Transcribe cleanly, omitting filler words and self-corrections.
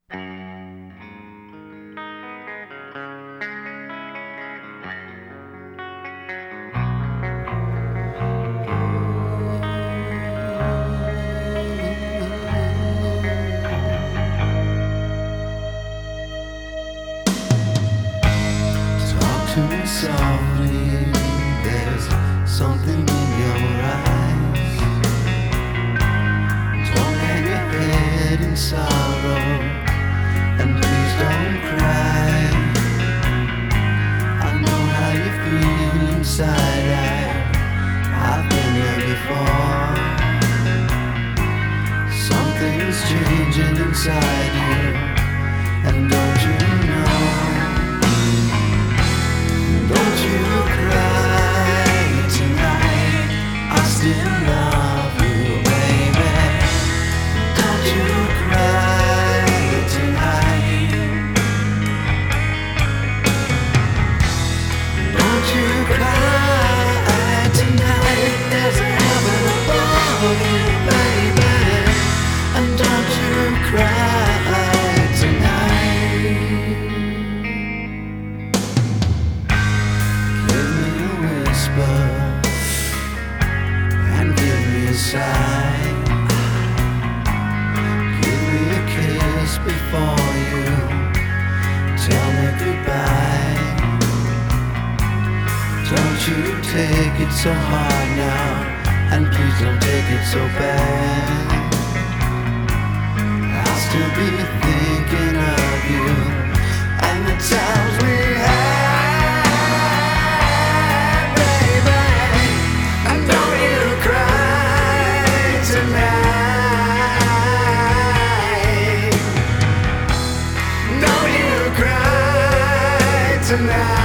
Talk to me softly, there's something in your eyes. Don't hang your head in sorrow, and please don't cry. I know how you feel inside, I've been there before. Something's changing inside you, and don't you know? Don't you cry tonight, I still love you, baby. Don't you cry tonight. Don't you cry tonight, there's a heaven above you, baby. And don't you cry tonight. Give me a whisper and give me a sigh. Give me a kiss before you tell me goodbye. Don't you take it so hard now, and please don't take it so bad. I'll still be thinking of you and the times we had, baby. And don't you cry tonight. Don't you cry tonight.